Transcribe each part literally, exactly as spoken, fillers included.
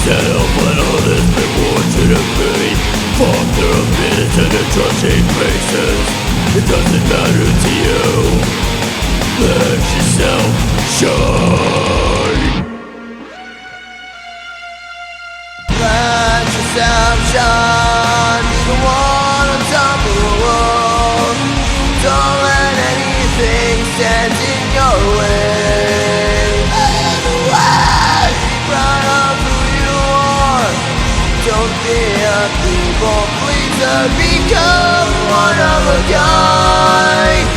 yourself when others may want you to be. Fuck their opinions and their trusting faces. It doesn't matter to you. Let yourself shine. Let yourself shine. Be the one on top of the world. Don't let anything stand in your way. Be proud of who you are. Don't be a people pleaser. Become one of a kind.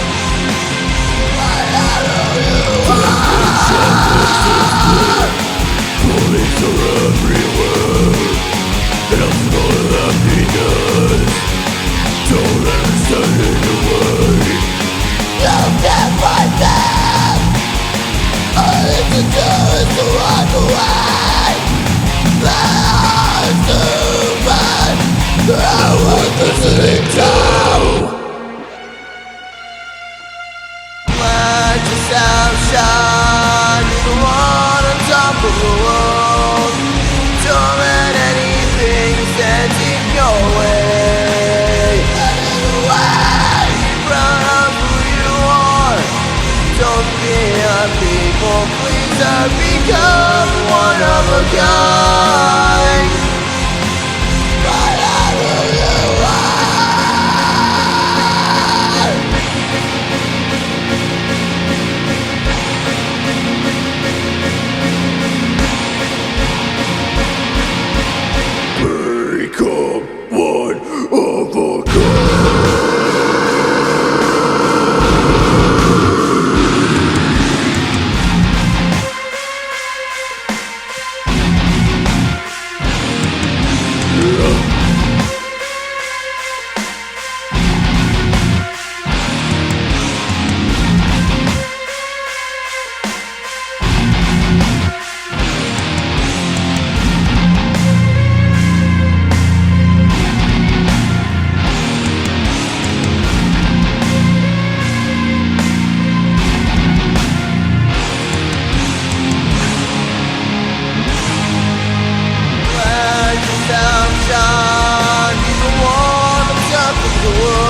Police are everywhere, and I'm full of happiness. Don't let them stand in the way. You can't fight them. All you can do is to walk away. They are stupid. They're worth listening to. Let yourself shine. Be the one on top of the world. Don't let anything stand in your way. Be proud of who you are. Don't be a people pleaser. Become one of a kind. Find out who you are. Become one of a kind. Shine, be the one on top of the world.